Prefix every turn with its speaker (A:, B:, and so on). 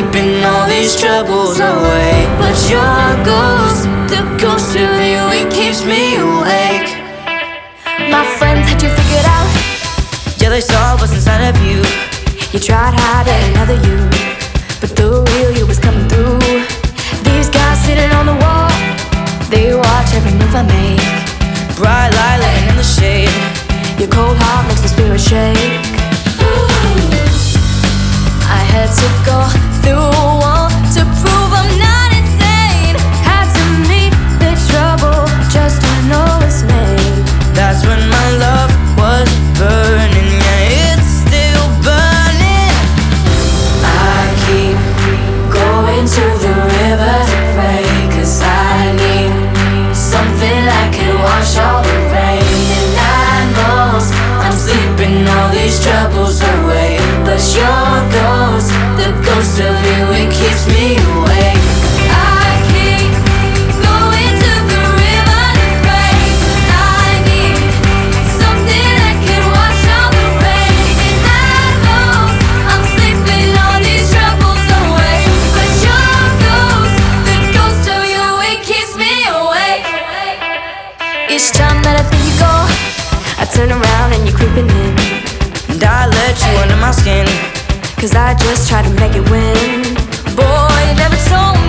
A: sleeping all these troubles away. But your ghost, the ghost of you, it keeps me awake.
B: My friends had you figured out.
A: Yeah, they saw what's inside of you.
B: You tried hiding another you, but the real you was coming through. These guys sitting on the wall, they watch every move I make.
A: Bright light laying in the shade.
B: Your cold heart makes my spirit shake. I had to go through a wall to prove I'm not insane. Had to meet the trouble just to know its name.
A: That's when my love was burning, yeah, it's still burning.
B: I keep going to the river to pray, 'cause I need something that can wash all the rain. And I know I'm sleeping all these troubles away. But your ghost, the ghost of you, it keeps me awake. I keep going to the river to pray, 'cause I need something that can wash all the rain. And I know I'm sleeping all these troubles away. But your ghost, the ghost of you, it keeps me awake. Each time that I think you go, I turn around and you're creeping in.
A: And I let you under my skin,
B: 'cause I just try to make it win. Boy, you never told me